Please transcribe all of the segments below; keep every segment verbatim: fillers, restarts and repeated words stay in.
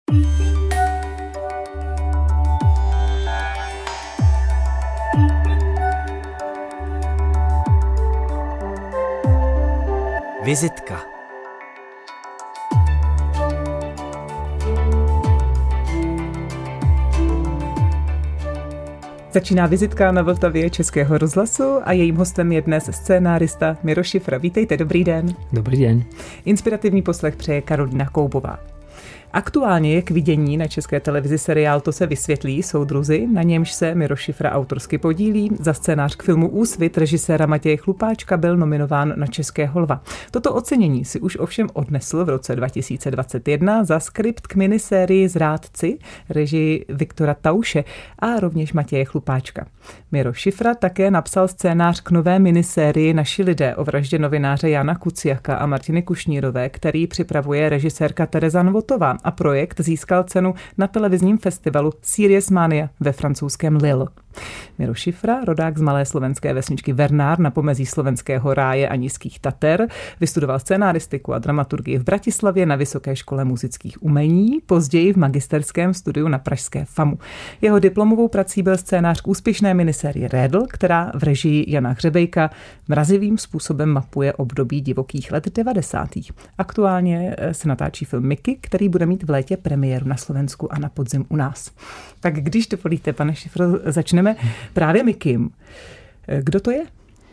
Vizitka. Začíná vizitka na Vltavě Českého rozhlasu a jejím hostem je dnes scénárista Miro Šifra. Vítejte, dobrý den. Dobrý den. Inspirativní poslech přeje Karolina Koubová. Aktuálně je k vidění na České televizi seriál To se vysvětlí, soudruzi, na němž se Miro Šifra autorsky podílí. Za scénář k filmu Úsvit režiséra Matěje Chlupáčka byl nominován na Českého lva. Toto ocenění si už ovšem odnesl v roce dva tisíce dvacet jedna za skript k minisérii Zrádci režii Viktora Tauše a rovněž Matěje Chlupáčka. Miro Šifra také napsal scénář k nové minisérii Naši lidé o vraždě novináře Jana Kuciaka a Martiny Kušnírové, který připravuje režisérka Tereza Nvotová, a projekt získal cenu na televizním festivalu Series Mania ve francouzském Lille. Miro Šifra, rodák z malé slovenské vesničky Vernár na pomezí slovenského ráje a nízkých Tater, vystudoval scénáristiku a dramaturgii v Bratislavě na Vysoké škole muzických umění, později v magisterském studiu na pražské FAMu. Jeho diplomovou prací byl scénář k úspěšné minisérii Rédl, která v režii Jana Hřebejka mrazivým způsobem mapuje období divokých let devadesátých. Aktuálně se natáčí film Mickey, který bude mít v létě premiéru na Slovensku a na podzim u nás. Tak když dovolíte, pane Šifro, začneme právě Mickym. Kdo to je?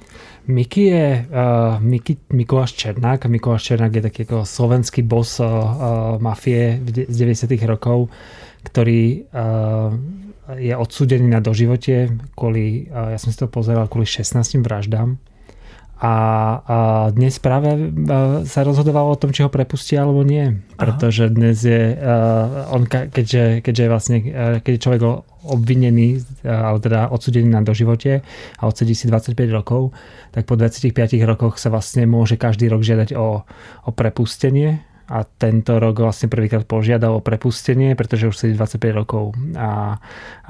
Mickey je uh, Mickey, Mikuláš Černák. Mikuláš Černák je taký ako slovenský boss uh, uh, mafie z deväťdesiatych rokov, ktorý uh, je odsúdený na doživotie kvôli, uh, ja som si to pozeral, kvôli šestnáctim vraždám. A, a dnes práve sa rozhodovalo o tom, či ho prepustia alebo nie. Pretože dnes je uh, on, keďže, keďže vlastne, keď je človek obvinený, alebo teda odsúdený na doživote a odsedí si dvadsaťpäť rokov, tak po dvadsiatich piatich rokoch sa vlastne môže každý rok žiadať o, o prepustenie. A tento rok vlastne prvýkrát požiadal o prepustenie, pretože už sedí dvadsaťpäť rokov a, a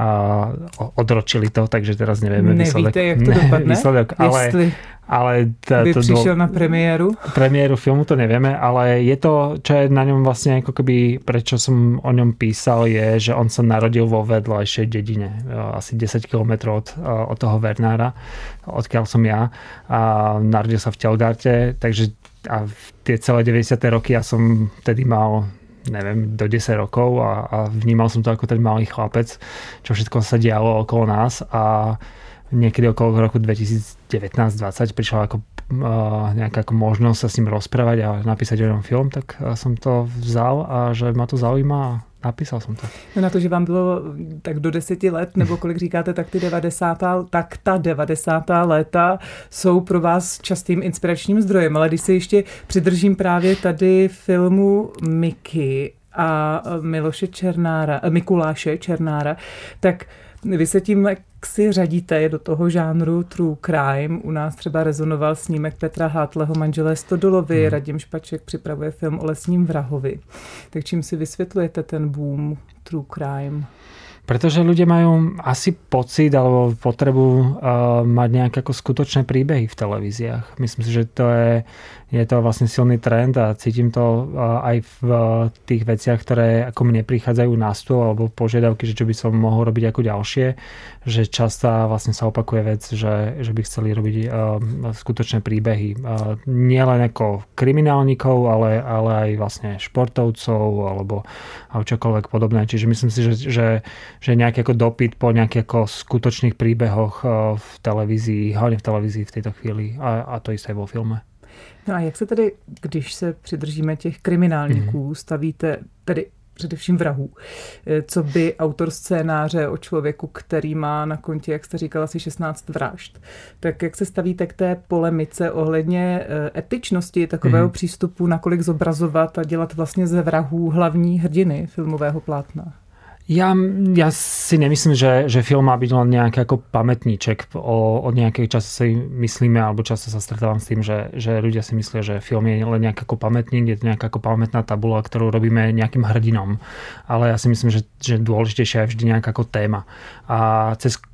odročili to, takže teraz nevieme výsledok. Nevíte, jak to dopadne? Výsledok, ale, ale t- by to prišiel dô... na premiéru? Premiéru filmu to nevieme, ale je to, čo je na ňom vlastne ako keby, prečo som o ňom písal, je, že on sa narodil vo vedľajšej dedine, asi desať kilometrov od, od toho Vernára, odkiaľ som ja. A narodil sa v Telgarte, takže a v tie celé deväťdesiate roky ja som tedy mal, neviem, do desať rokov a, a vnímal som to ako ten malý chlapec, čo všetko sa dialo okolo nás a niekedy okolo roku dvetisícdevätnásť dvadsať prišla ako uh, nejaká ako možnosť sa s ním rozprávať a napísať o ňom film, tak som to vzal a že ma to zaujíma a napísal jsem to. No na to, že vám bylo tak do deseti let, nebo kolik říkáte, tak ty devadesátá, tak ta devadesátá léta jsou pro vás častým inspiračním zdrojem. Ale když se ještě přidržím právě tady filmu Mickey a Miloše Černára, Mikuláše Černára, tak vy se tím si řadíte do toho žánru true crime. U nás třeba rezonoval snímek Petra Hátleho Manželé Stodolovi, hmm. Radim Špaček připravuje film o lesním vrahovi. Tak čím si vysvětlujete ten boom true crime? Pretože ľudia majú asi pocit alebo potrebu uh, mať nejaké ako skutočné príbehy v televíziách. Myslím si, že to je, je to vlastne silný trend a cítim to uh, aj v uh, tých veciach, ktoré ako mne prichádzajú na stôl alebo požiadavky, že čo by som mohol robiť ako ďalšie, že často vlastne sa opakuje vec, že, že by chceli robiť uh, skutočné príbehy. Uh, nie len ako kriminálnikov, ale, ale aj vlastne športovcov alebo čokoľvek podobné. Čiže myslím si, že, že že nejaký ako dopyt po nejakých ako skutočných príbehoch v televízii, hlavne v televízii v tejto chvíli a, a to isté vo filme. No a jak se tedy, když se přidržíme těch kriminálníků, mm. stavíte tedy především vrahů, co by autor scénáře o člověku, který má na kontě, jak jste říkala, asi šestnáct vražd, tak jak se stavíte k té polemice ohledně etičnosti takového mm. přístupu, nakolik zobrazovat a dělat vlastně ze vrahů hlavní hrdiny filmového plátna? Ja, ja si nemyslím, že, že film má byť len nejaký ako pamätníček. O, od nejakého času si myslíme, alebo často sa stretávam s tým, že, že ľudia si myslia, že film je len nejaký ako pamätník, je to nejaká ako pamätná tabula, ktorú robíme nejakým hrdinom. Ale ja si myslím, že, že dôležitejšia je vždy nejaká ako téma. A cez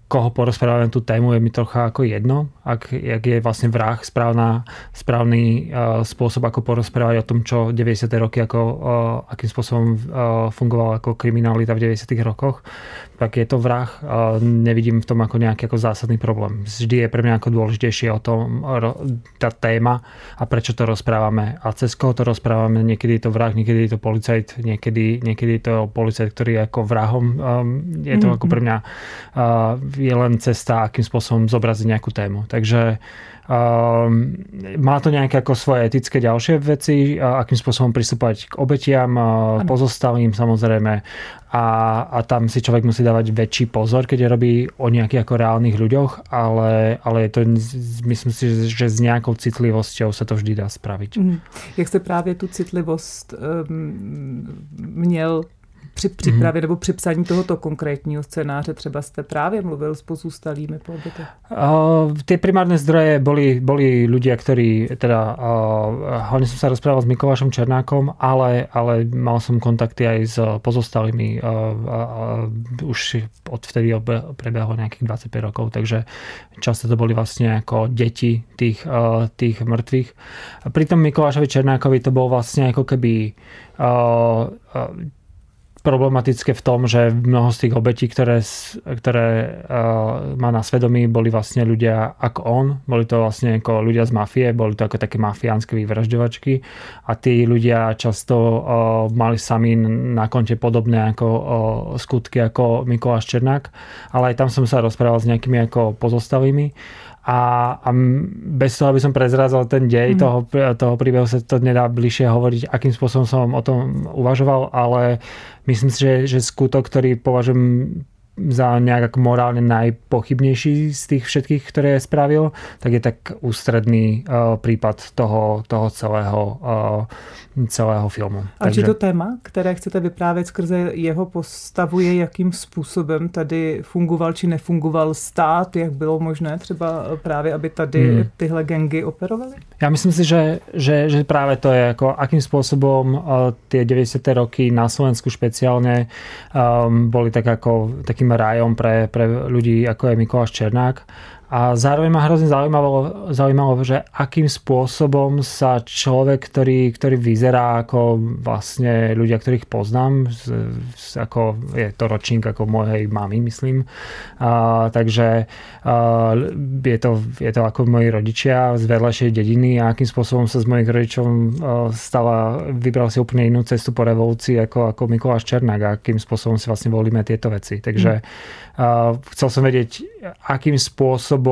koho porozprávame tú tému, je mi trocha ako jedno, ak, ak je vlastne vrah správna, správny uh, spôsob, ako porozprávať o tom, čo deväťdesiate roky, ako, uh, akým spôsobom uh, fungovala ako kriminalita v deväťdesiatych rokoch, tak je to vrah. Uh, nevidím v tom ako nejaký ako zásadný problém. Vždy je pre mňa ako dôležitejšie o tom ro, tá téma a prečo to rozprávame a cez koho to rozprávame. Niekedy je to vrah, niekedy je to policajt, niekedy, niekedy je to policajt, ktorý je ako vrahom. Um, je to mm-hmm. ako pre mňa uh, je len cesta, akým spôsobom zobraziť nejakú tému. Takže um, má to nejaké ako svoje etické ďalšie veci, uh, akým spôsobom pristúpať k obetiam, uh, pozostalým samozrejme. A, a tam si človek musí dávať väčší pozor, keď robí o nejakých ako reálnych ľuďoch, ale, ale je to, myslím si, že s nejakou citlivosťou sa to vždy dá spraviť. Mm. Jak jste právě tu citlivost um, měl při přípravě mm. nebo při psaní tohoto konkrétního scénáře, třeba jste právě mluvil s pozůstalými po obětech? Uh, tie primárne zdroje boli, boli ľudia, ktorí teda uh, hlavne som sa rozprával s Mikulášom Černákom, ale, ale mal som kontakty aj s pozostalými. Uh, uh, už odvtedy prebehlo nejakých dvadsaťpäť rokov, takže často to boli vlastne ako deti tých, uh, tých mŕtvych. Pri tom Mikulášovi Černákovi to bol vlastne ako keby uh, uh, problematické v tom, že mnoho z tých obetí, ktoré, ktoré uh, má na svedomí, boli vlastne ľudia ako on. Boli to vlastne ako ľudia z mafie, boli to ako také mafiánske vyvražďovačky a tí ľudia často uh, mali sami na konte podobné ako uh, skutky ako Mikuláš Černák, ale aj tam som sa rozprával s nejakými ako pozostalými. A, a bez toho, aby som prezrázal ten dej mm. toho, toho príbehu, sa to nedá bližšie hovoriť, akým spôsobom som o tom uvažoval, ale myslím si, že, že skutok, ktorý považujem za nejak morálne najpochybnejší z tých všetkých, ktoré spravil, tak je tak ústredný uh, prípad toho, toho celého, uh, celého filmu. A Takže... či to téma, které chcete vyprávět skrze jeho postavu, je jakým způsobem tady fungoval či nefungoval stát, jak bylo možné třeba právě, aby tady hmm. tyhle gangy operovaly? Ja myslím si, že, že, že práve to je, ako akým spôsobom uh, tie deväťdesiate roky na Slovensku špeciálne um, boli tak ako takým rájom pre, pre ľudí, ako je Mikuláš Černák. A zároveň ma hrozne zaujímalo, zaujímalo, že akým spôsobom sa človek, ktorý, ktorý vyzerá ako vlastne ľudia, ktorých poznám, z, z, ako je to ročník ako mojej mamy, myslím. A, takže a, je, to, je to ako moji rodičia z vedľajšej dediny a akým spôsobom sa s mojich rodičom stala, vybral si úplne inú cestu po revolúcii ako, ako Mikuláš Černák a akým spôsobom si vlastne volíme tieto veci. Takže a, chcel som vedieť, akým spôsobom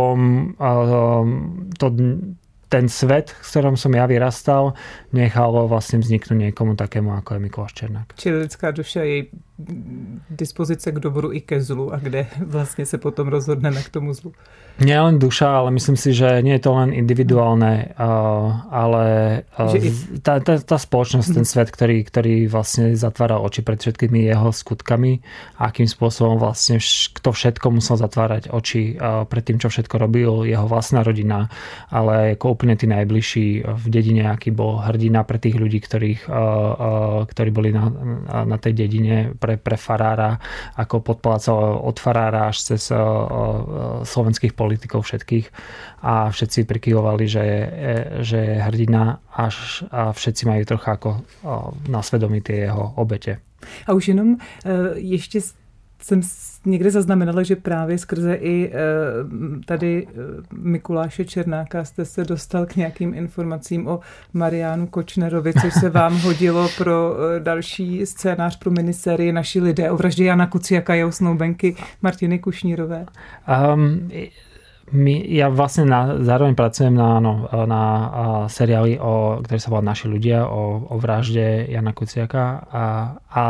to, ten svet, v ktorom som ja vyrastal, nechalo vlastne vzniknúť niekomu takému, ako je Mikuláš Černák. Čili lidská duša je dispozice k dobru i ke zlu a kde vlastne sa potom rozhodneme k tomu zlu. Nie len duša, ale myslím si, že nie je to len individuálne, ale tá, tá, tá spoločnosť, ten svet, ktorý, ktorý vlastne zatváral oči pred všetkými jeho skutkami a akým spôsobom vlastne kto všetko musel zatvárať oči pred tým, čo všetko robil jeho vlastná rodina, ale ako úplne tí najbližší v dedine, aký bol hrdina pre tých ľudí, ktorých, ktorí boli na, na tej dedine, pre, pre farára, ako podplácal od farára až cez slovenských politikov všetkých a všetci prikyvovali, že je, že je hrdina až, a všetci majú trocha ako na svedomí tie jeho obete. A už jenom ještě jsem někde zaznamenala, že právě skrze i tady Mikuláše Černáka jste se dostal k nějakým informacím o Mariánu Kočnerovi, což se vám hodilo pro další scénář pro minisérii Naši lidé o vraždě Jana Kuciaka, jeho snoubenky Martiny Kušnírové. Um, my, ja vlastne na, zároveň pracujem na, no, na seriáli, o, ktorý sa volá Naši ľudia, o, o vražde Jana Kuciaka a, a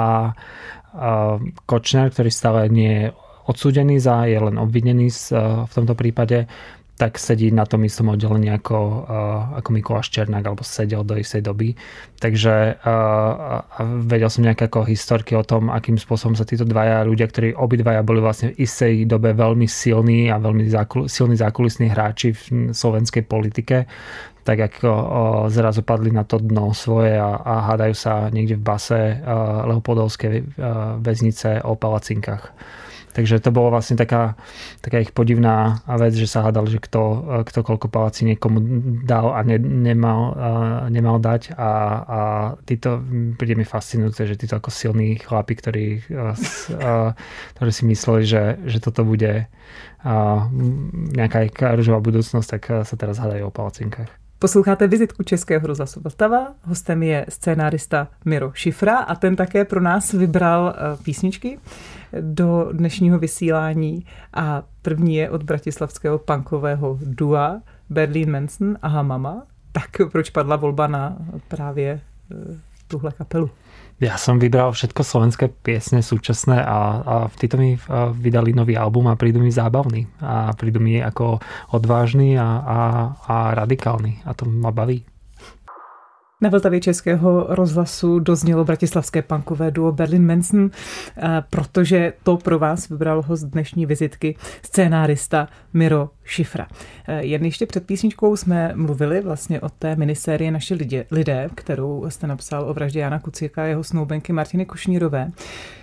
Kočner, ktorý stále nie je odsúdený za, je len obvinený v tomto prípade, tak sedí na tom istom oddelení ako, ako Mikuláš Černák, alebo sedel do istej doby. Takže vedel som nejaké ako historky o tom, akým spôsobom sa títo dvaja ľudia, ktorí obidvaja boli vlastne v istej dobe veľmi silní a veľmi zákul, silní zákulisní hráči v slovenskej politike, tak ako zrazu padli na to dno svoje a, a hádajú sa niekde v base Leopoldovskej väznice o palacinkách. Takže to bolo vlastne taká, taká ich podivná vec, že sa hádali, že kto, kto koľko palací niekomu dal a ne, nemal, a nemal dať. A, a títo, príde mi fascinujúce, že títo ako silní chlapi, ktorí, a, ktorí si mysleli, že, že toto bude a, nejaká ružová budúcnosť, tak sa teraz hádajú o palacinkách. Posloucháte vizitku Českého rozhlasu Vltava. Hostem je scénárista Miro Šifra a ten také pro nás vybral písničky do dnešního vysílání. A první je od bratislavského punkového dua Berlin Manson Aha Mama. Tak proč padla volba na právě tuhle kapelu? Ja som vybral všetko slovenské piesne súčasné a, a títo mi vydali nový album a prídu mi zábavný a prídu mi ako odvážny a, a, a radikálny a to ma baví. Na Vltavě Českého rozhlasu doznělo bratislavské punkové duo Berlin Manson, protože to pro vás vybral host dnešní vizitky, scénárista Miro Šifra. Jen ještě před písničkou jsme mluvili vlastně o té minisérii Naši lidé, lidé, kterou jste napsal o vraždě Jana Kuciaka a jeho snoubenky Martiny Kušnírové.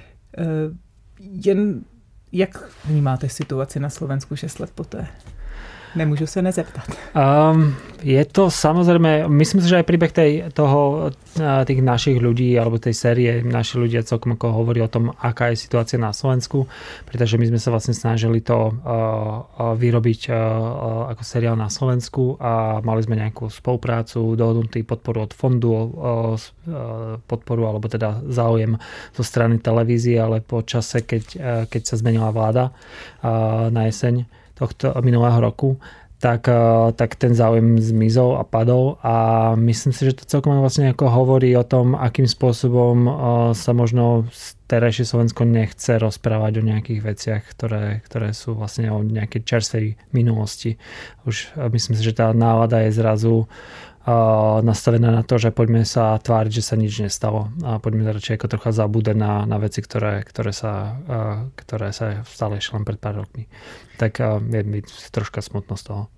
Jen jak vnímáte situaci na Slovensku šest let poté? Nemôžu sa nezeptať. Um, je to samozrejme, myslím si, že aj príbeh tej, toho, tých našich ľudí alebo tej série naši ľudia celkom ako hovorí o tom, aká je situácia na Slovensku, pretože my sme sa vlastne snažili to uh, vyrobiť uh, ako seriál na Slovensku a mali sme nejakú spoluprácu, dohodnutý podporu od fondu, uh, podporu alebo teda záujem zo strany televízie, ale po čase, keď, uh, keď sa zmenila vláda uh, na jeseň tohto minulého roku, tak, tak ten záujem zmizol a padol a myslím si, že to celkom vlastne ako hovorí o tom, akým spôsobom sa možno terajšie Slovensko nechce rozprávať o nejakých veciach, ktoré, ktoré sú vlastne o nejakej čerstvej minulosti. Už myslím si, že tá nálada je zrazu nastavená na to, že poďme sa tváriť, že sa nič nestalo a poďme radšej ako trocha zabúdať na, na veci, ktoré, ktoré, sa, ktoré sa stali ešte len pred pár rokmi. Tak je mi troška smutno z toho.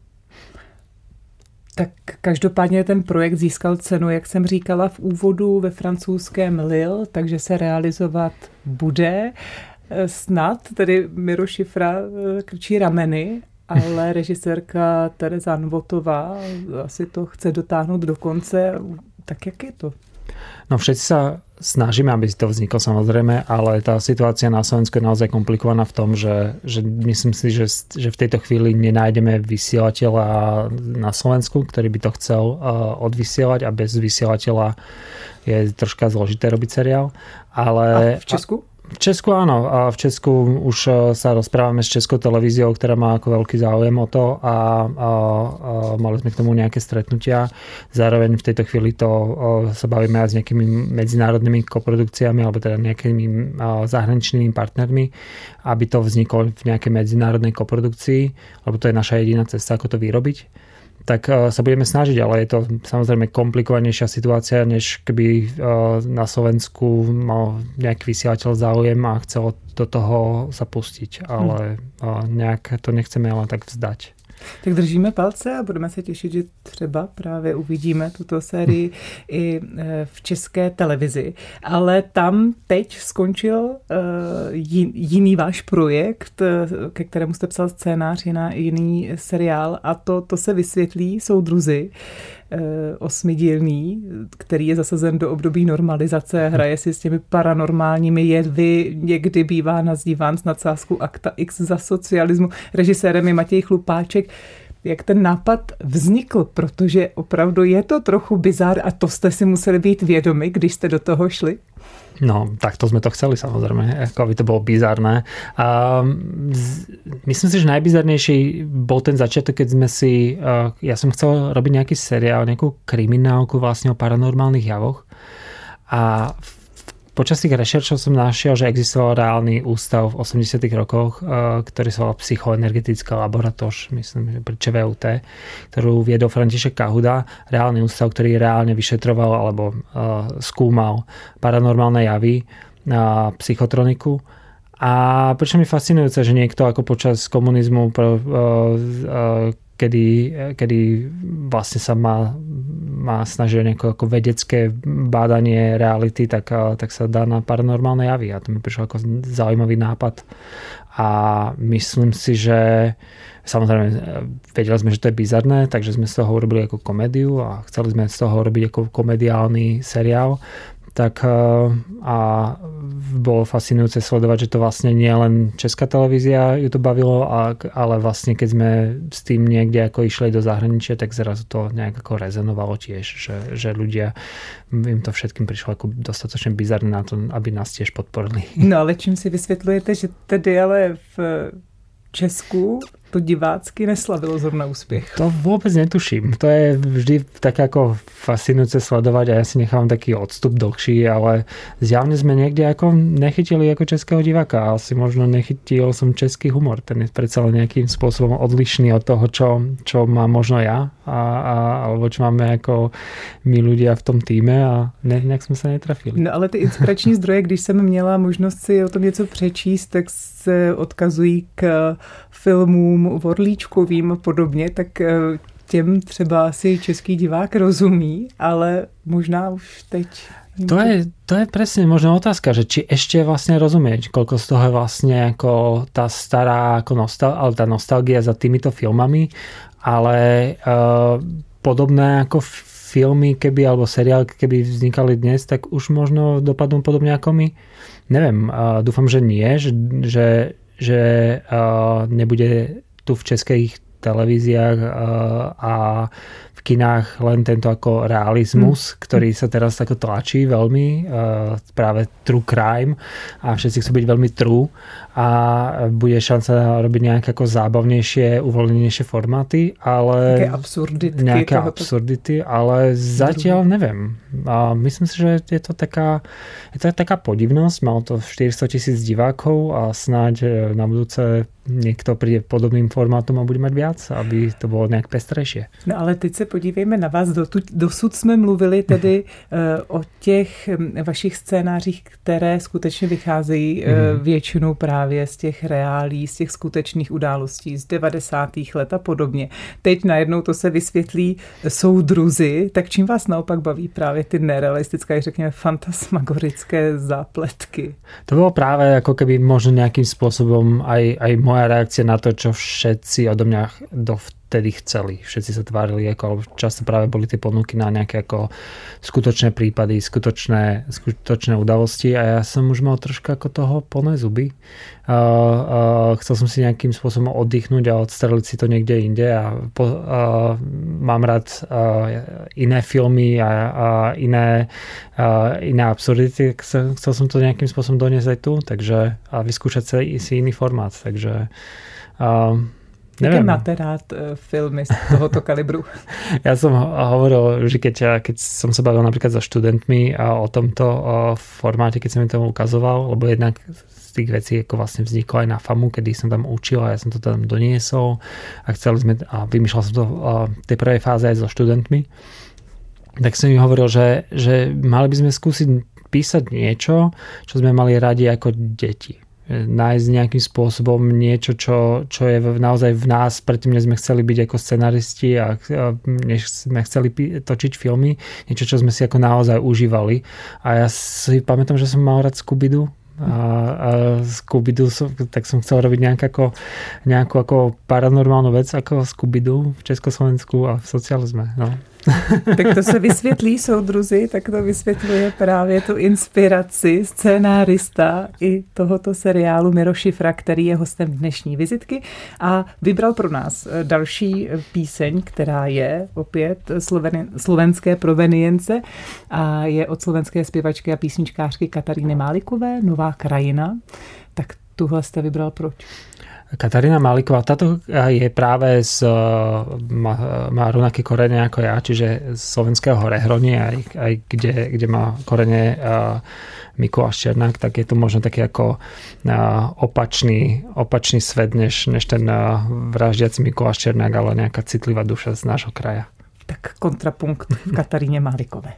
Tak každopádně ten projekt získal cenu, jak jsem říkala v úvodu, ve francouzském Lille, takže se realizovat bude. Snad tedy Miro Šifra krčí rameny, ale režisérka Tereza Nvotová asi to chce dotáhnuť do konce. Tak jak je to? No všetci sa snažíme, aby to vzniklo samozrejme, ale tá situácia na Slovensku je naozaj komplikovaná v tom, že, že myslím si, že, že v tejto chvíli nenájdeme vysielateľa na Slovensku, ktorý by to chcel uh, odvysielať a bez vysielateľa je troška zložité robiť seriál. Ale, a v Česku? V Česku áno. A v Česku už sa rozprávame s Českou televíziou, ktorá má ako veľký záujem o to a, a, a mali sme k tomu nejaké stretnutia. Zároveň v tejto chvíli to sa bavíme aj s nejakými medzinárodnými koprodukciami alebo teda nejakými zahraničnými partnermi, aby to vzniklo v nejakej medzinárodnej koprodukcii, lebo to je naša jediná cesta, ako to vyrobiť. Tak sa budeme snažiť, ale je to samozrejme komplikovanejšia situácia, než keby na Slovensku mal nejaký vysielateľ záujem a chcel do toho sa pustiť, ale nejak to nechceme len tak vzdať. Tak držíme palce a budeme se těšit, že třeba právě uvidíme tuto sérii i v České televizi. Ale tam teď skončil jiný váš projekt, ke kterému jste psal scénář na jiný seriál a to, to se vysvětlí Soudruzi, osmidílný, který je zasazen do období normalizace, hraje si s těmi paranormálními jevy, někdy bývá nazýván s nadsázkou Akta X za socialismu. Režisérem je Matěj Chlupáček. Jak ten nápad vznikl, protože opravdu je to trochu bizár a to jste si museli být vědomi, když jste do toho šli? No, tak to sme to chceli samozrejme, ako by to bolo bizarné. A myslím si, že najbizarnejší bol ten začiatok, keď sme si, ja som chcel robiť nejaký seriál, nejakú kriminálku vlastne o paranormálnych javoch a počas tých rešeršov som našiel, že existoval reálny ústav v osemdesiatych rokoch, ktorý sa volal Psychoenergetická laboratoř, myslím, že pri ČVUT, ktorú viedol František Kahuda, reálny ústav, ktorý reálne vyšetroval alebo skúmal paranormálne javy a psychotroniku. A prečo mi fascinujúce, že niekto ako počas komunizmu kedy, kedy vlastne sa má, má snažiť o nejaké ako vedecké bádanie reality, tak, tak sa dá na paranormálne javy. A to mi prišlo ako zaujímavý nápad. A myslím si, že samozrejme vedeli sme, že to je bizarné, takže sme z toho urobili ako komédiu a chceli sme z toho urobiť ako komediálny seriál. Tak a bolo fascinujúce sledovať, že to vlastne nie len česká televízia ju to bavilo, ale vlastne keď sme s tým niekde ako išli do zahraničia, tak zrazu to nejak ako rezonovalo tiež, že, že ľudia, im to všetkým prišlo ako dostatočne bizarné na to, aby nás tiež podporili. No ale čím si vysvětlujete, že tedy ale v Česku to divácky neslavilo zrovna úspěch? To vôbec netuším. To je vždy tak ako fascinujúce sledovať a ja si nechám taký odstup dlhší, ale zjavne sme niekde ako nechytili ako českého diváka. Asi možno nechytil som český humor. Ten je predsa len nejakým spôsobom odlišný od toho, čo, čo mám možno ja a, a, alebo čo máme ako my ľudia v tom týme a ne, nejak sme sa netrafili. No ale ty inspirační zdroje, když jsem měla možnost si o tom něco přečíst, tak se odkazují k filmům Vorlíčkovým a podobně, tak těm třeba asi český divák rozumí, ale možná už teď... To je, to je presne možno otázka, že či ešte vlastne rozumieť, koľko z toho je vlastne ako tá stará ako nostal, ale tá nostalgia za týmito filmami, ale uh, podobné ako filmy, keby, alebo seriály, keby vznikali dnes, tak už možno dopadnú podobne ako my. Neviem, uh, dúfam, že nie, že, že, že uh, nebude tu v českých televíziách uh, a v kinách len tento ako realizmus, hmm. ktorý sa teraz ako tlačí veľmi, uh, práve true crime a všetci chcú byť veľmi true a bude šanca robiť nejaké ako zábavnejšie, uvoľnenejšie formáty, ale nejaké absurdity, nejaké absurdity, ale zatiaľ neviem. A myslím si, že je to taká, je to taká podivnosť, malo to štyristo tisíc divákov a snáď na budúce niekto príde podobným formátom a bude mať viac, aby to bolo nejak pestrejšie. No ale teď se podívejme na vás. Dosud jsme mluvili tedy uh, o těch vašich scénářích, které skutečně vycházejí uh, většinou právě z těch reálí, z těch skutečných událostí z devadesátých let a podobně. Teď najednou to se vysvětlí soudruzi, tak čím vás naopak baví právě ty nerealistické, řekněme fantasmagorické zápletky? To bolo práve ako keby možno nejakým spôsobom aj, aj moja reakcia na to, čo všetci odo mňa dovtedy chceli. Všetci sa tvárili, ako, alebo často práve boli tie ponuky na nejaké ako skutočné prípady, skutočné, skutočné udalosti a ja som už mal troška ako toho plné zuby. Uh, uh, chcel som si nejakým spôsobom oddychnúť a odstreliť si to niekde inde a po, uh, mám rád uh, iné filmy a, a iné, uh, iné absurdity. Chcel, chcel som to nejakým spôsobom doniesť aj tu, takže a vyskúšať si, si iný formát, takže uh, Jaké máte rád uh, filmy z tohoto kalibru? Ja som hovoril, že keď, keď som sa bavil napríklad so študentmi a o tomto uh, formáte, keď som im to ukazoval, lebo jednak z tých vecí ako vlastne vzniklo aj na FAMu, kedy som tam učil a ja som to tam doniesol a chceli sme, a vymýšľal som to v tej prvej fáze aj so študentmi, tak som im hovoril, že, že mali by sme skúsiť písať niečo, čo sme mali radi ako deti. Nájsť nejakým spôsobom niečo, čo, čo je naozaj v nás, predtým než sme chceli byť ako scenaristi a než sme chceli točiť filmy, niečo, čo sme si ako naozaj užívali. A ja si pamätám, že som mal rád Scooby-Doo a, a Scooby-Doo som, tak som chcel robiť nejakú, ako, nejakú ako paranormálnu vec ako Scooby-Doo v Československu a v socializme. No. Tak to se vysvětlí, soudruzi, tak to vysvětluje právě tu inspiraci scénárista i tohoto seriálu Miro Šifra, který je hostem dnešní vizitky a vybral pro nás další píseň, která je opět slovenské provenience a je od slovenské zpěvačky a písničkářky Kataríny Málikové, Nová krajina. Tak tuhle jste vybral proč? Katarína Máliková, táto je práve z, má, má rovnaké korene ako ja, čiže z slovenského Horehronie, aj, aj kde, kde má korene uh, Mikuláš Černák, tak je to možno taký ako uh, opačný, opačný svet, než, než ten uh, vraždiaci Mikuláš Černák, ale nejaká citlivá duša z nášho kraja. Tak kontrapunkt v Kataríne Málikové.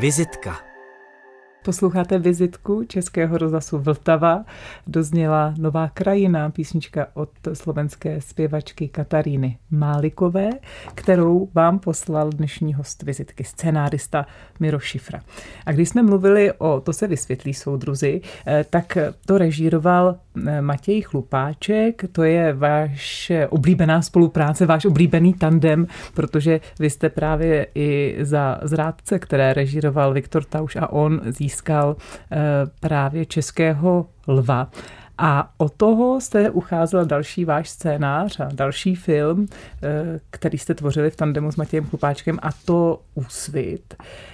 Vizitka. Posloucháte Vizitku Českého rozhlasu Vltava. Dozněla Nová krajina, písnička od slovenské zpěvačky Kataríny Málikové, kterou vám poslal dnešní host Vizitky, scenárista Miro Šifra. A když jsme mluvili o To se vysvětlí soudruzi, tak to režíroval Matěj Chlupáček, to je vaše oblíbená spolupráce, váš oblíbený tandem, protože vy jste právě i za Zrádce, které režíroval Viktor Tauš a on získal právě Českého lva. A od toho jste ucházel další váš scénář a další film, který jste tvořili v tandemu s Matějem Chlupáčkem, a to Úsvit.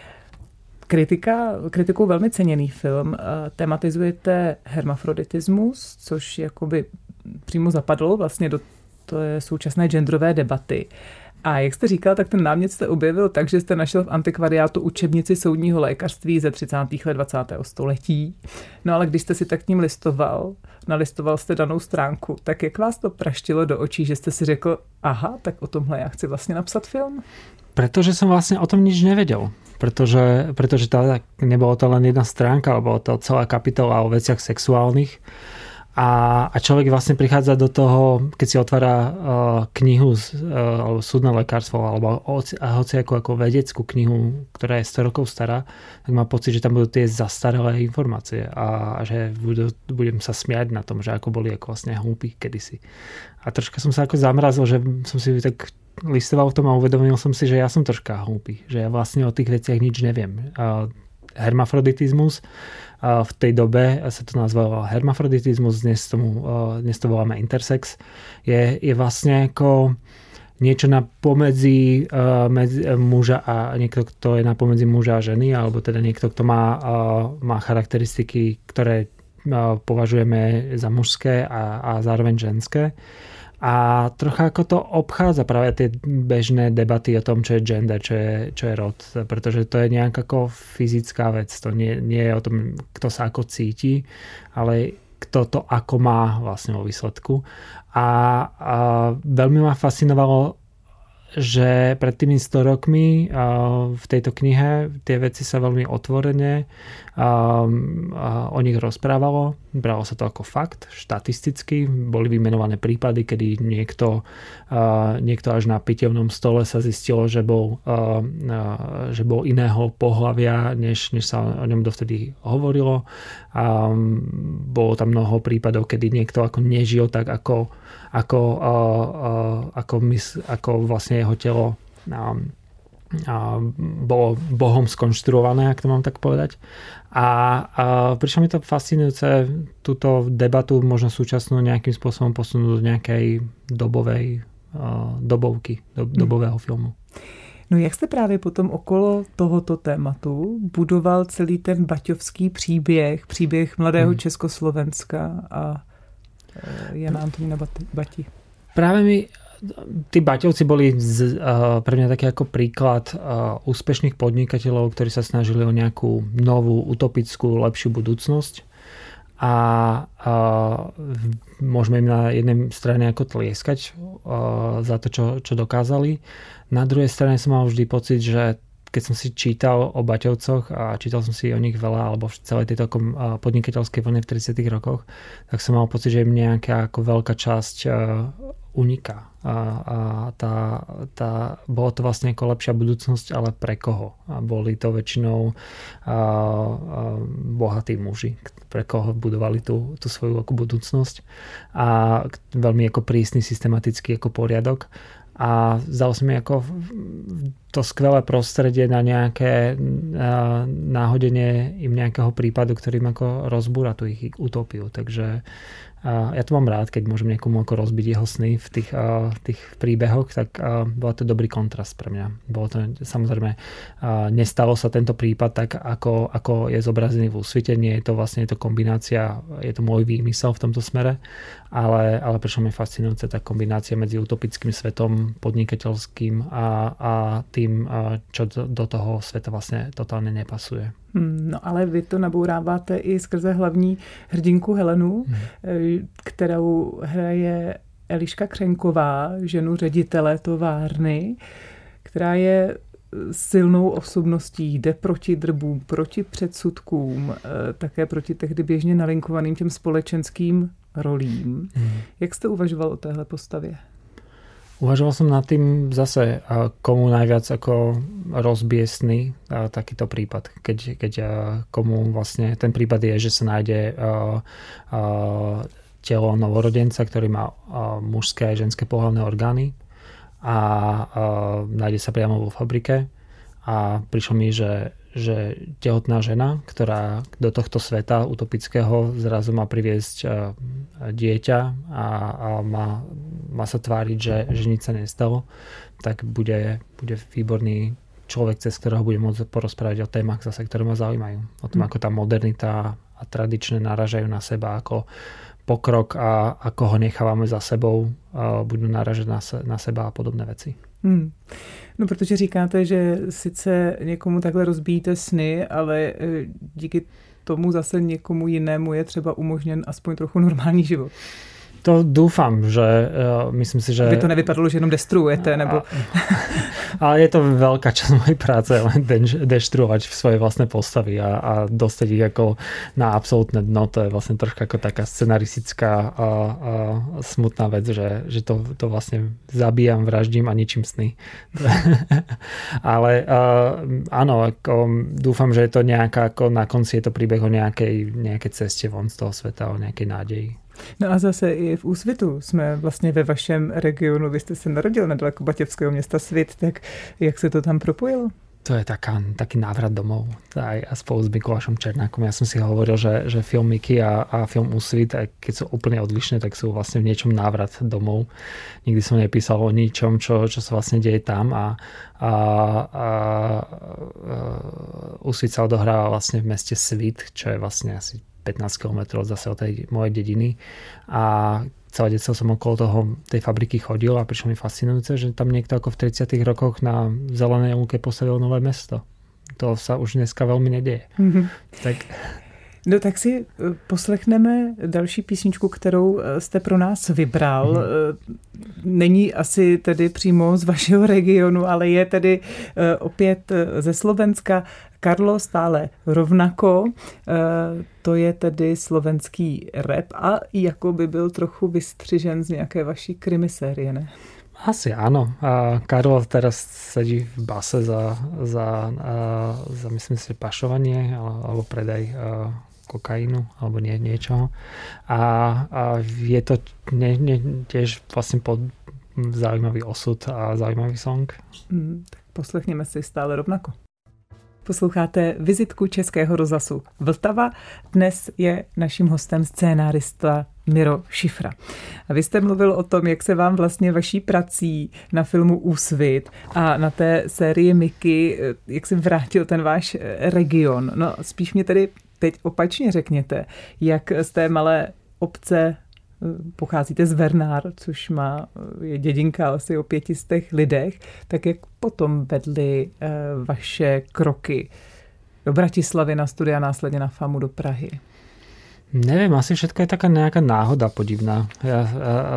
Kritika, kritikou velmi ceněný film. Tematizujete hermafroditismus, což jakoby přímo zapadlo vlastně do té současné genderové debaty. A jak jste říkal, tak ten námět jste objevil tak, že jste našel v antikvariátu učebnici soudního lékařství ze třicátých let dvacátého století. No ale když jste si tak k ním listoval, nalistoval jste danou stránku, tak jak vás to praštilo do očí, že jste si řekl, aha, tak o tomhle já chci vlastně napsat film? Pretože som vlastne o tom nič nevedel. Pretože, pretože tá, nebolo to len jedna stránka, alebo to celá kapitola o veciach sexuálnych. A, a človek vlastne prichádza do toho, keď si otvára uh, knihu, uh, alebo súdne lekárstvo, alebo hoci ako, ako vedeckú knihu, ktorá je sto rokov stará, tak má pocit, že tam budú tie zastaralé informácie a, a že budú, budem sa smiať na tom, že ako boli ako vlastne hlúpi kedysi. A troška som sa ako zamrazil, že som si tak listoval v tom a uvedomil som si, že ja som troška hlúpy, že ja vlastne o tých veciach nič neviem. Uh, hermafroditizmus, uh, v tej dobe sa to nazvalo hermafroditizmus, dnes, tomu, uh, dnes to voláme intersex, je, je vlastne ako niečo na pomedzi uh, medzi, uh, muža a niekto, kto je na pomedzi muža a ženy, alebo teda niekto, kto má, uh, má charakteristiky, ktoré uh, považujeme za mužské a, a zároveň ženské. A trocha ako to obchádza práve tie bežné debaty o tom, čo je gender, čo je, čo je rod. Pretože to je nejaká ako fyzická vec. To nie, nie je o tom, kto sa ako cíti, ale kto to ako má vlastne vo výsledku. A, a veľmi ma fascinovalo, že pred tými sto rokmi v tejto knihe tie veci sa veľmi otvorene o nich rozprávalo. Bralo sa to ako fakt, štatisticky. Boli vymenované prípady, kedy niekto, niekto až na pitevnom stole sa zistilo, že bol, že bol iného pohlavia, než, než sa o ňom dovtedy hovorilo. Bolo tam mnoho prípadov, kedy niekto ako nežil tak, ako Ako, uh, uh, ako, mys- ako vlastne jeho telo uh, uh, bolo Bohom skonštruované, ak to mám tak povedať. A uh, prišlo mi to fascinujúce túto debatu možno súčasnú nejakým spôsobom posunúť do nejakej dobovej uh, dobovky, do, dobového filmu. No jak jste právě potom okolo tohoto tématu budoval celý ten baťovský příběh, příběh mladého hmm. Československa a Jana Antonína Bati? Práve mi tí Baťovci boli z, uh, pre mňa taký ako príklad uh, úspešných podnikateľov, ktorí sa snažili o nejakú novú, utopickú, lepšiu budúcnosť. A uh, môžeme im na jednej strane ako tlieskať uh, za to, čo, čo dokázali. Na druhej strane som mal vždy pocit, že keď som si čítal o Baťovcoch a čítal som si o nich veľa, alebo v celej tejto podnikateľskej vlne v tridsiatych rokoch, tak som mal pocit, že im nejaká ako veľká časť uniká. A, a tá, tá, bolo to vlastne ako lepšia budúcnosť, ale pre koho? A boli to väčšinou a, a, bohatí muži, pre koho budovali tú, tú svoju ako budúcnosť. A veľmi ako prísny, systematický ako poriadok. A zdalo sa mi ako to skvelé prostredie na nejaké náhodenie im nejakého prípadu, ktorým ako rozbúra tú ich utopiu. Takže ja to mám rád, keď môžem niekomu ako rozbiť jeho sny v tých, tých príbehoch, tak bol to dobrý kontrast pre mňa. Bolo to samozrejme, nestalo sa tento prípad tak, ako, ako je zobrazený v Úsvite. Nie je to vlastne je to kombinácia, je to môj výmysel v tomto smere, ale, ale prišlo mi fascinujúce tá kombinácia medzi utopickým svetom, podnikateľským a, a tým, čo do toho sveta vlastne totálne nepasuje. No ale vy to nabouráváte i skrze hlavní hrdinku Helenu, hmm. kterou hraje Eliška Křenková, ženu ředitele továrny, která je silnou osobností, jde proti drbům, proti předsudkům, také proti tehdy běžně nalinkovaným těm společenským rolím. Hmm. Jak jste uvažoval o téhle postavě? Uvažoval som nad tým zase, komu najviac ako rozbiesný takýto prípad. Keď, keď komu vlastne ten prípad je, že sa nájde telo novorodenca, ktorý má mužské a ženské pohlavné orgány a nájde sa priamo vo fabrike a prišlo mi, že že tehotná žena, ktorá do tohto sveta utopického zrazu má priviesť dieťa a, a má, má sa tváriť, že, že nič sa nestalo, tak bude, bude výborný človek, cez ktorého bude môcť porozprávať o témach zase, ktoré ma zaujímajú. O tom, ako tá modernita a tradičné naražajú na seba, ako pokrok a ako ho nechávame za sebou, budú naražať na, se, na seba a podobné veci. Hmm. No, protože říkáte, že sice někomu takhle rozbíjíte sny, ale díky tomu zase někomu jinému je třeba umožněn aspoň trochu normální život. To dúfam, že uh, myslím si, že... By to nevypadalo, že jenom destruujete, nebo... Ale je to veľká časť mojej práce, len deštruovať svoje vlastné postavy a, a dostať ich ako na absolútne dno. To je vlastne trošku ako taká scenaristická a, a smutná vec, že, že to, to vlastne zabíjam, vraždím a ničím sny. Ale uh, áno, ako, dúfam, že je to nejaká, ako na konci je to príbeh o nejakej, nejakej ceste von z toho sveta, o nejakej nádeji. No a zase i v Úsvitu jsme vlastně ve vašem regionu, vy jste se narodil nedaleko Baťevského města Svit, tak jak se to tam propojilo? To je taká, taký návrat domov. Aj spolu s Mikulášom Černákom. Ja som si hovoril, že, že film Miky a, a film Úsvit, keď sú úplne odlišné, tak sú vlastne v niečom návrat domov. Nikdy som nepísal o ničom, čo, čo sa vlastne deje tam a, a, a, a Úsvit sa odohráva vlastne v meste Svit, čo je vlastne asi pätnásť kilometrov zase od tej mojej dediny a celé detstvo som okolo toho, tej fabriky chodil a prišlo mi fascinujúce, že tam niekto ako v tridsiatych rokoch na zelenej lúke postavil nové mesto. To sa už dneska veľmi nedieje. Mm-hmm. Tak... No tak si poslechneme další písničku, kterou jste pro nás vybral. Mm-hmm. Není asi tedy přímo z vašeho regionu, ale je tedy opět ze Slovenska. Karlo, stále rovnako. To je tedy slovenský rap a jako by byl trochu vystřižen z nějaké vaší krimisérie, ne? Asi áno. A Karlo teraz sedí v base za, za, za myslím si, pašovanie alebo predaj kokainu alebo nie, niečoho. A, a je to nie, nie, tiež vlastne pod zaujímavý osud a zaujímavý song. Mm, tak poslechněme si Stále rovnako. Posloucháte vizitku Českého rozhlasu Vltava. Dnes je naším hostem scénárista Miro Šifra. A vy jste mluvil o tom, jak se vám vlastně vaší prací na filmu Úsvit a na té sérii Miky, jak se vrátil ten váš region. No spíš mě tedy teď opačně řekněte, jak z té malé obce pocházíte z Vernár, což má, je dědinka asi o pětistech lidech, tak jak potom vedly e, vaše kroky do Bratislavy na studia, následně na FAMu do Prahy? Neviem, asi všetko je taká nejaká náhoda podivná. Ja, a, a,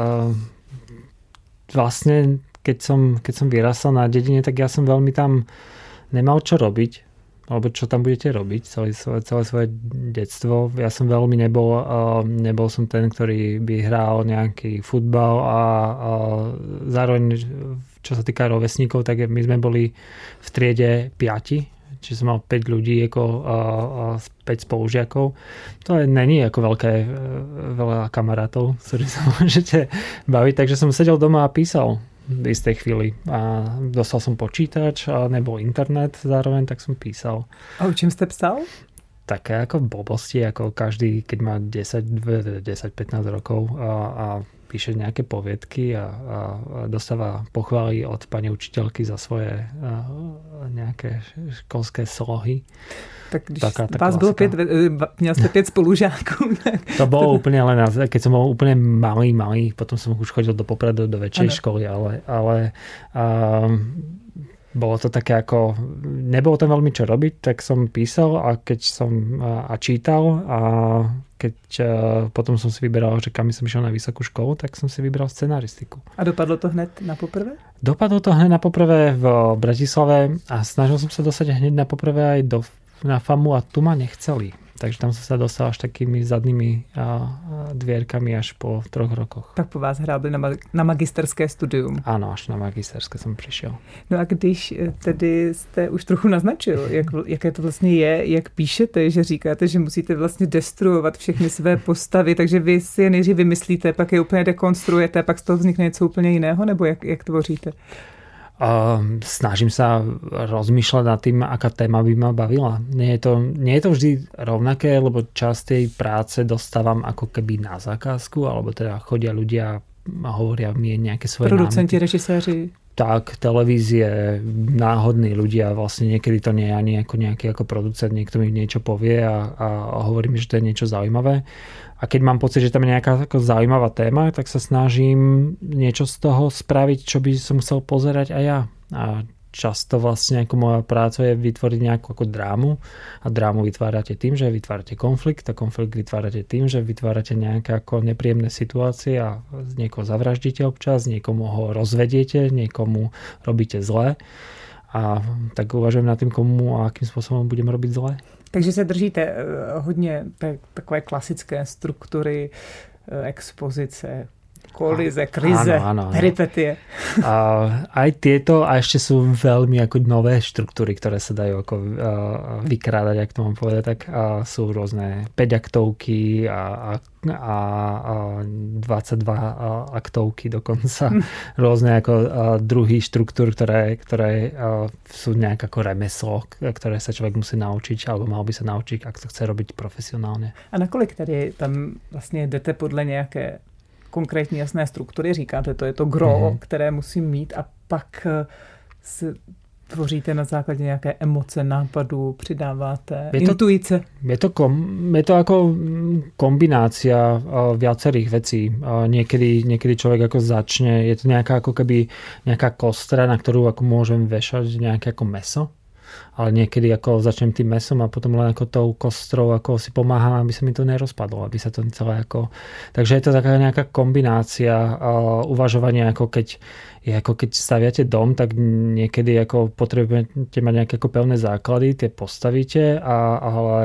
vlastne, keď som, keď som vyrastal na dedine, tak ja som veľmi tam nemal čo robiť. Alebo čo tam budete robiť celé svoje, celé svoje detstvo. Ja som veľmi nebol, uh, nebol som ten, ktorý by hral nejaký futbal a, a zároveň, čo sa týka rovesníkov, tak my sme boli v triede piati, čiže som mal päť ľudí, ako uh, uh, päť spolužiakov. To je, není ako veľké, uh, veľa kamarátov, s ktorými sa môžete baviť, takže som sedel doma a písal v istej chvíli. A dostal som počítač a nebol internet zároveň, tak som písal. A o čem ste psal? Také ako blbosti, ako každý, keď má desať pätnásť rokov a, a píše nejaké poviedky a, a dostáva pochvály od pani učiteľky za svoje a, nejaké školské slohy. Tak když taká, tá vás bylo pět, měl ste päť spolužákov. To bolo úplne len, keď som bol úplne malý, malý, potom som už chodil do Popradu, do väčšej školy, ale, ale um, bolo to také ako, nebolo tam veľmi čo robiť, tak som písal a keď som a, a čítal a keď a, potom som si vyberal, že kam som išiel na vysokú školu, tak som si vybral scenaristiku. A dopadlo to hned na poprvé? Dopadlo to hneď na poprvé v Bratislave a snažil som sa dostať hneď na poprvé aj do, na FAMu a tu ma nechceli. Takže tam som sa dostal až takými zadnými a, a dvierkami až po troch rokoch. Tak po vás hrábli na, ma- na magisterské studium. Áno, až na magisterské jsem přišel. No a když tedy jste už trochu naznačil, jak, jaké to vlastně je, jak píšete, že říkáte, že musíte vlastně destruovat všechny své postavy, takže vy si je nejdřív vymyslíte, pak je úplně dekonstruujete, pak z toho vznikne něco úplně jiného, nebo jak, jak tvoříte? Uh, snažím sa rozmýšľať nad tým, aká téma by ma bavila. Nie je to, nie je to vždy rovnaké, lebo časť tej práce dostávam ako keby na zákazku, alebo teda chodia ľudia a hovoria mi nejaké svoje producenti, námety. režiséri. Tak, televízie, náhodní ľudia, vlastne niekedy to nie je ani ako nejaký ako producent, niekto mi niečo povie a, a hovorí mi, že to je niečo zaujímavé. A keď mám pocit, že tam je nejaká ako zaujímavá téma, tak sa snažím niečo z toho spraviť, čo by som chcel pozerať aj ja. A často vlastne ako moja práca je vytvoriť nejakú ako drámu a drámu vytvárate tým, že vytvárate konflikt a konflikt vytvárate tým, že vytvárate nejaké ako nepríjemné situácie a niekoho zavraždíte občas, niekomu ho rozvediete, niekomu robíte zle a tak uvažujem nad tým, komu a akým spôsobom budem robiť zle. Takže se držíte hodně takové klasické struktury, expozice, kolize, krize, áno, áno, áno. peripetie. A aj tieto, a ešte sú veľmi ako nové štruktúry, ktoré sa dajú ako uh, vykrádať, ak to mám povedať, tak uh, sú rôzne päťaktovky a, a, a, a dvadsaťdva aktovky dokonca. Hm. Rôzne ako uh, druhý štruktúr, ktoré, ktoré uh, sú nejak ako remeslo, ktoré sa človek musí naučiť, alebo mal by sa naučiť, ak to chce robiť profesionálne. A nakolik tady tam vlastně jdete podle nějaké konkrétní jasné struktury, říkáte, to je to gro, mm-hmm. které musím mít a pak se tvoříte na základě nějaké emoce, nápadu, přidáváte je to, intuice. Je to, kom, je to ako kombinácia viacerých vecí. Niekedy, niekedy človek ako začne, je to nejaká ako keby nejaká kostra, na ktorú ako môžem vešať nejaké ako meso. Ale niekedy ako začnem tým mesom a potom len ako tou kostrou ako si pomáham, aby sa mi to nerozpadlo, aby sa to celé ako... Takže je to taká nejaká kombinácia uh, uvažovania, ako keď je ako keď staviate dom, tak niekedy ako potrebujete mať nejaké ako pevné základy, tie postavíte, a, ale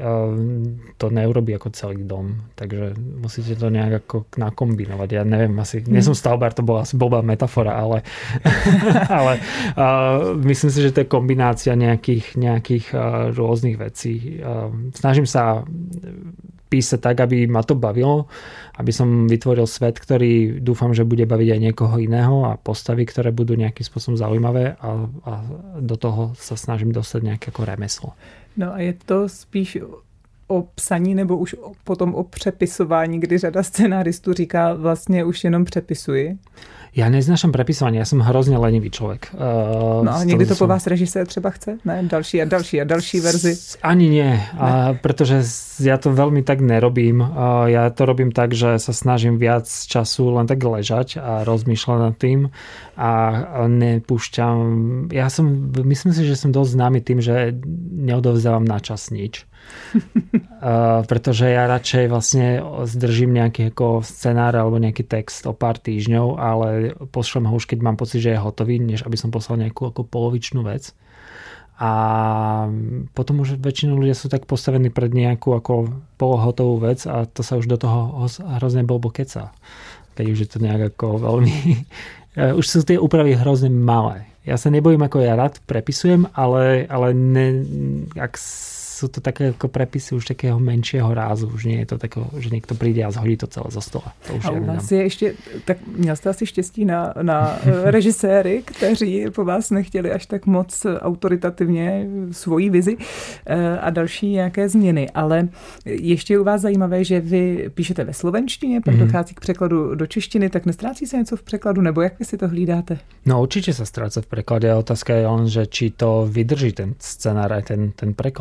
to neurobí ako celý dom. Takže musíte to nejak ako nakombinovať. Ja neviem, asi, nie som stavbár, to bola asi blbá metafora, ale, ale uh, myslím si, že to je kombinácia nejakých, nejakých uh, rôznych vecí. Uh, snažím sa písať tak, aby ma to bavilo, aby som vytvoril svet, ktorý dúfam, že bude baviť aj niekoho iného a postavy, ktoré budú nejakým spôsobom zaujímavé a, a do toho sa snažím dostať nejaké ako remeslo. No a je to spíš o psaní nebo už potom o přepisování, kdy řada scenáristů říká vlastně už jenom přepisuji? Ja neznášam prepisovanie, ja som hrozne lenivý človek. Uh, no a niekdy to po vás režisér třeba chce? Ne? Další a další a další verzi? Ani nie, a pretože ja to veľmi tak nerobím. Uh, ja to robím tak, že sa snažím viac času len tak ležať a rozmýšľať nad tým a nepúšťam. Ja som, myslím si, že som dosť známy tým, že neodovzdávam na čas nič. uh, pretože ja radšej vlastne zdržím nejaký ako scenár alebo nejaký text o pár týždňov, ale pošlem ho už, keď mám pocit, že je hotový, než aby som poslal nejakú ako polovičnú vec. A potom už väčšinou ľudia sú tak postavení pred nejakú ako polohotovú vec a to sa už do toho hrozne blbo keca. Keď už je to nejak ako veľmi... už sú tie úpravy hrozne malé. Ja sa nebojím, ako ja rád prepisujem, ale, ale ne, ak sú to také ako prepisy už takého menšieho rázu. Už nie je to takého, že niekto príde a zhodí to celé zo stola. To už a u vás je ještě, tak měl jste asi štěstí na, na režiséry, kteří po vás nechtěli až tak moc autoritativně svoji vizi a další nějaké změny. Ale ještě je u vás zajímavé, že vy píšete ve slovenštině, pak mm-hmm. dochází k překladu do češtiny, tak nestrácí se něco v překladu, nebo jak vy si to hlídáte? No určite sa stráca v preklade. Otázka je len, že či to vydrží ten scenár aj ten, ten preklad.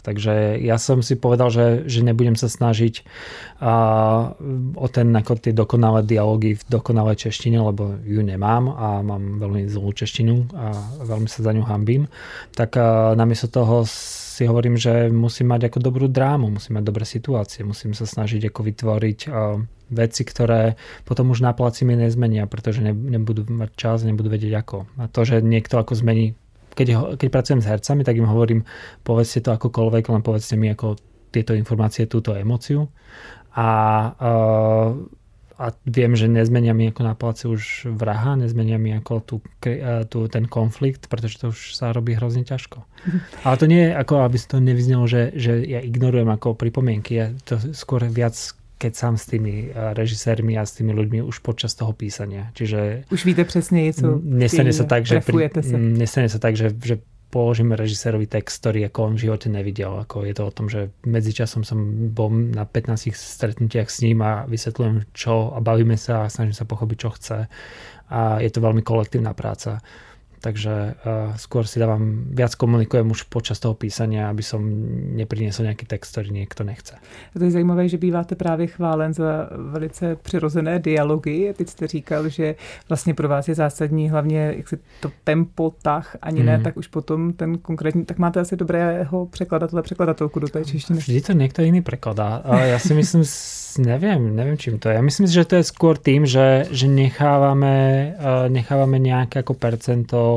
Takže ja som si povedal, že, že nebudem sa snažiť uh, o ten, ako tie dokonalé dialógy v dokonalej češtine, lebo ju nemám a mám veľmi zlú češtinu a veľmi sa za ňu hanbím. Tak uh, namiesto toho si hovorím, že musím mať ako dobrú drámu, musím mať dobré situácie, musím sa snažiť ako vytvoriť uh, veci, ktoré potom už na placi mi nezmenia, pretože ne, nebudú mať čas, nebudú vedieť ako. A to, že niekto ako zmení, keď, keď pracujem s hercami, tak im hovorím, povedzte to akokoľvek, len povedzte mi ako tieto informácie, túto emóciu. A, uh, a viem, že nezmenia mi ako na placi už vraha, nezmenia mi ako tú, tú, ten konflikt, pretože to už sa robí hrozne ťažko. Ale to nie je ako, aby to nevyznelo, že, že ja ignorujem ako pripomienky. Ja to skôr viac keď sám s tými režisérmi a s tými ľuďmi už počas toho písania. Čiže už víte presne, co nestane sa tak, že pri, sa. nestane sa tak, že, že položíme režisérovi text, ktorý ako on v živote nevidel. Ako je to o tom, že medzičasom som bol na pätnástich stretnutiach s ním a vysvetľujem čo a bavíme sa a snažím sa pochopiť, čo chce. A je to veľmi kolektívna práca. Takže uh, skôr si dávam, viac komunikujem už počas toho písania, aby som nepriniesol nějaký text, který někdo nechce. To je zajímavé, že býváte právě chválen za velice přirozené dialogy. Teď jste říkal, že vlastně pro vás je zásadní hlavně jak si to tempo, tah, ani mm. ne, tak už potom ten konkrétní, tak máte asi dobrého překladatele, překladatelku do té češtiny. Vždy to někdo jiný prekladá. Ale já si myslím, nevím, nevím čím to je. Já myslím, že to je skôr tým, že, že necháváme, necháváme nějaké jako percento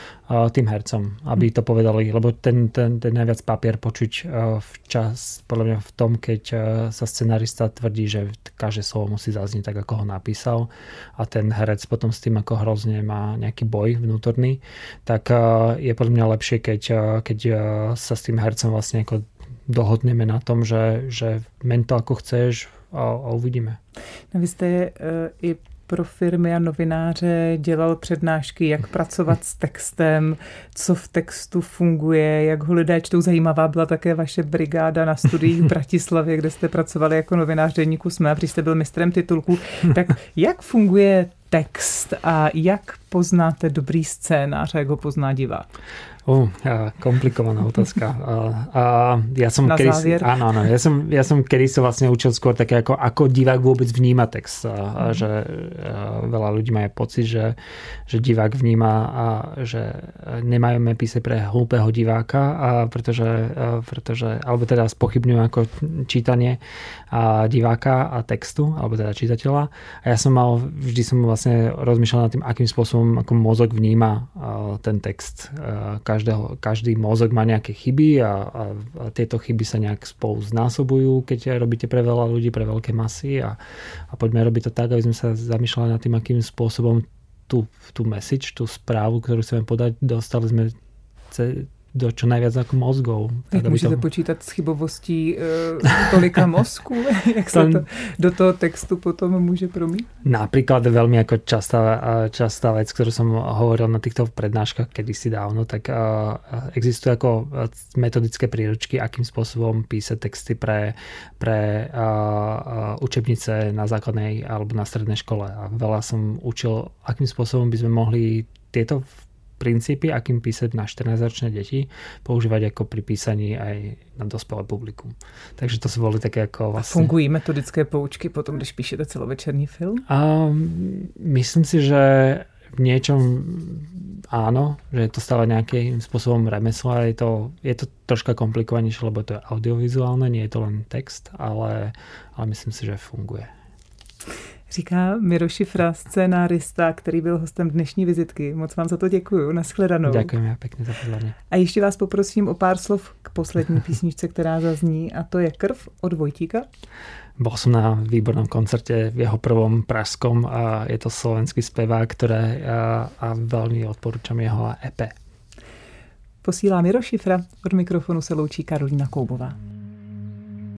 tým hercom, aby to povedali, lebo ten, ten, ten najviac papier počuť včas, podľa mňa v tom, keď sa scenarista tvrdí, že každé slovo musí zaznieť tak, ako ho napísal a ten herec potom s tým ako hrozne má nejaký boj vnútorný, tak je podľa mňa lepšie, keď, keď sa s tým hercom vlastne ako dohodneme na tom, že, že men to ako chceš a, a uvidíme. No, vy jste uh, i pro firmy a novináře dělal přednášky, jak pracovat s textem, co v textu funguje, jak ho lidé čtou. Zajímavá byla také vaše brigáda na studiích v Bratislavě, kde jste pracovali jako novinář deníku SME a když jste byl mistrem titulků. Tak jak funguje text a jak poznáte dobrý scénář a jak ho pozná divák? Uh, komplikovaná otázka. A, a ja som na kedy, závier. Áno, áno. Ja som, ja som kedy sa vlastne učil skôr také, ako, ako divák vôbec vníma text. A, a že a veľa ľudí má pocit, že, že divák vníma a že nemáme písať pre hlúpeho diváka, a pretože, a pretože, alebo teda spochybňujú ako čítanie a diváka a textu, alebo teda čitateľa. A ja som mal, vždy som vlastne rozmýšľal nad tým, akým spôsobom ako mozog vníma ten text. Každého, každý mozog má nejaké chyby a, a, a tieto chyby sa nejak spolu znásobujú, keď robíte pre veľa ľudí, pre veľké masy a, a poďme robiť to tak, aby sme sa zamýšľali nad tým, akým spôsobom tú, tú message, tú správu, ktorú chceme podať, dostali sme ce, do čo najviac ako mozgov. Jak můžete to počítat s chybovostí uh, tolika mozků? Jak sa to do toho textu potom môže promít? Napríklad veľmi ako častá, častá vec, ktorú som hovoril na týchto prednáškach kedysi dávno, tak uh, existujú ako metodické príručky, akým spôsobom písať texty pre, pre uh, učebnice na základnej alebo na strednej škole. A veľa som učil, akým spôsobom by sme mohli tieto princípy, akým písať na štrnásťročné deti, používať ako pri písaní aj na dospelé publikum. Takže to sú boli také ako vlastne... A fungují metodické poučky potom, když píšete celovečerný film? A myslím si, že v niečom áno, že je to stále nejakým spôsobom remeslo a je to, je to troška komplikovanejšie, lebo to je audiovizuálne, nie je to len text, ale, ale myslím si, že funguje. Říká Miro Šifra, scénárista, který byl hostem dnešní vizitky. Moc vám za to děkuju. Nashledanou. Ďakujem pekne za pozvanie. A ještě vás poprosím o pár slov k poslední písničce, která zazní, a to je Krv od Vojtíka. Bol som na výbornom koncerte v jeho prvom pražskom a je to slovenský spevák, ktoré a, a veľmi odporúčam jeho é pé. Posílá Miro Šifra, od mikrofonu se loučí Karolína Koubová.